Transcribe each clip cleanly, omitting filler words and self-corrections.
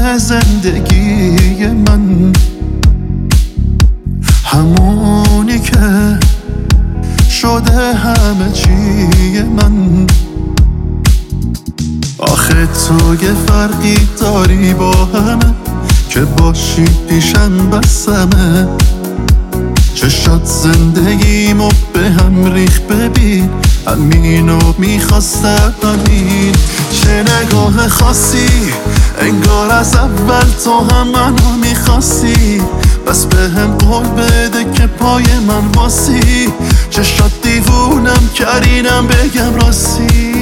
همه زندگی من، همونی که شده همه چی من. آخه تو یه فرقی داری با همه، که باشی پیشم بسمه. چشات زندگیمو به هم ریخ، ببین همینو میخواستم همین. چه نگاه خاصی، انگار از اول تو هم منو میخواستی. بس به هم قول بده که پای من واسی. چشات دیوونم کردینم بگم راستی.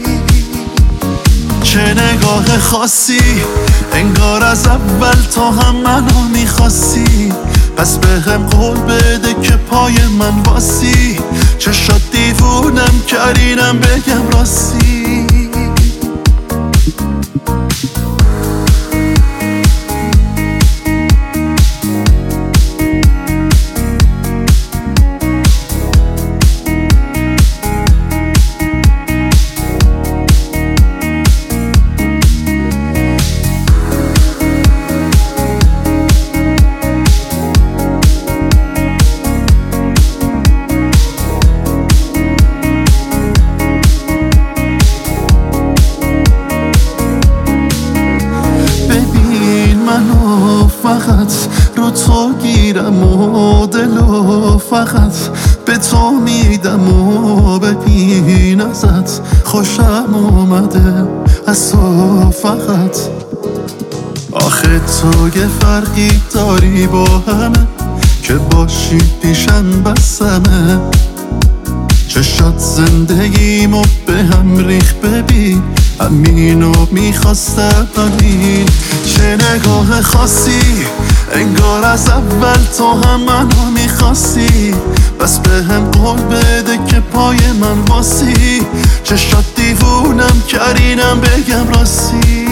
چه نگاه خاصی، انگار از اول تو هم منو میخواستی. پس به هم قول بده که پای من واسی. چشات دیوونم کردینم بگم راستی. فقط رو تو گیرم و دلو فقط به تو میدم و ببین ازت خوشم اومده از تو فقط. آخه تو یه فرقی داری با همه، که باشی پیشم بسمه. چشات زندگیمو به هم ریخ، ببین همینو میخواستم همین. چه نگاه خاصی، انگار از اول تو هم منو میخواستی. بس به هم قول بده که پای من واسی. چشات دیوونم کردینم بگم راستی.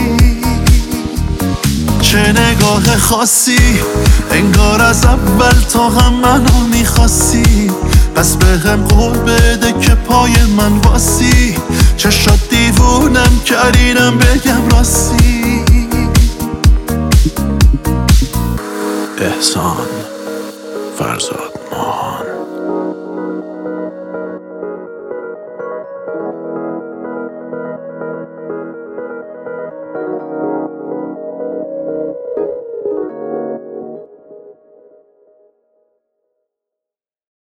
چه نگاه خاصی، انگار از اول تو هم منو میخواستی. پس به هم قول بده که پای من واسی. چشات دیوونم کردینم بگم راستی. احسان فرزاد.